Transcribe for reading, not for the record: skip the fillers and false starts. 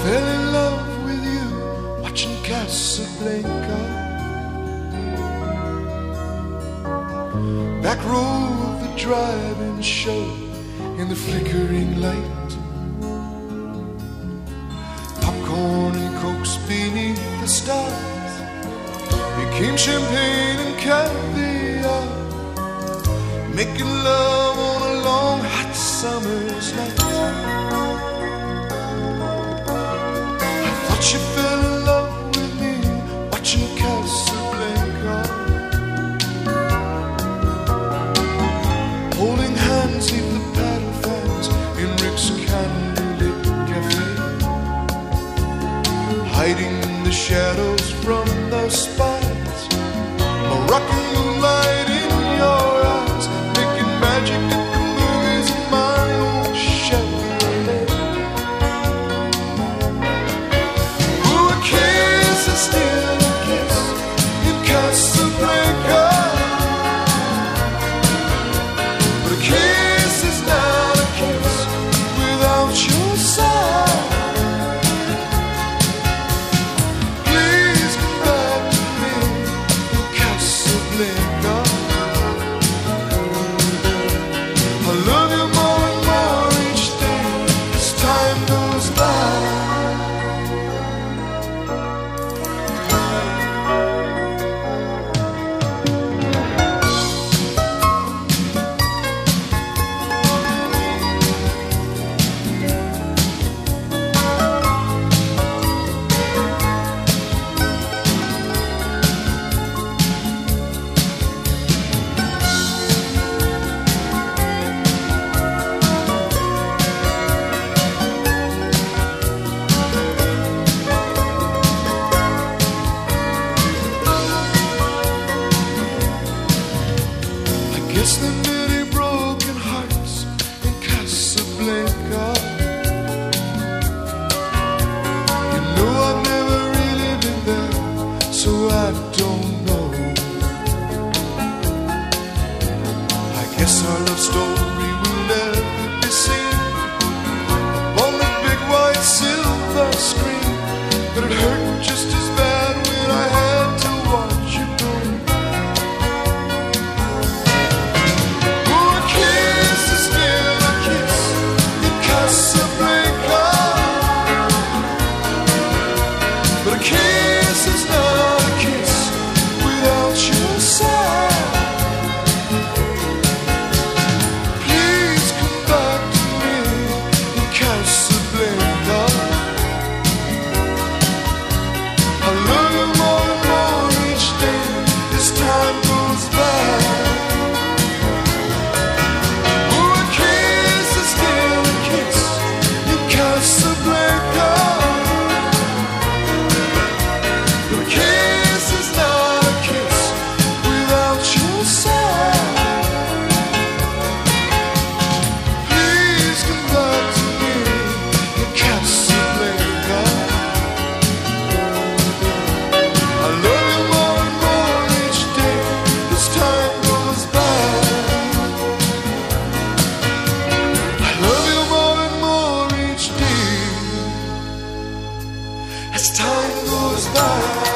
fell in love with you watching Casablanca. Back row of the drive-in show in the flickering light. Popcorn and cokes beneath the stars became champagne and caviar. Making love on a long hot summer's night. I thought you fell in love with me watching Casablanca. Holding hands in the paddle fans in Rick's candlelit cafe. Hiding in the shadows from those spies. Moroccan moonlight in your eyes. Making magic at the movies in my own Chevrolet. Ooh, a kiss is still a kiss in Casablanca. But a kiss is not a kiss without your side. Please come back to me in Casablanca. I love you more and more each day as time goes by. I guess there are many broken hearts in Casablanca. You know I've never really been there, so I don't know. I guess our love story will never be seen on the big white silver screen. But it hurt just as bad when I had to watch you go. Ooh, a kiss is still a kiss in Casablanca. But a kiss is not a kiss without your side. Please come back to me in Casablanca. I love you more and more each day as time goes by. Ooh, a kiss is still a kiss in Casablanca. But a kiss is not a kiss without your side. Please come back to me in Casablanca. I love you more and more each day as time goes by. I love you more and more each day as time goes by.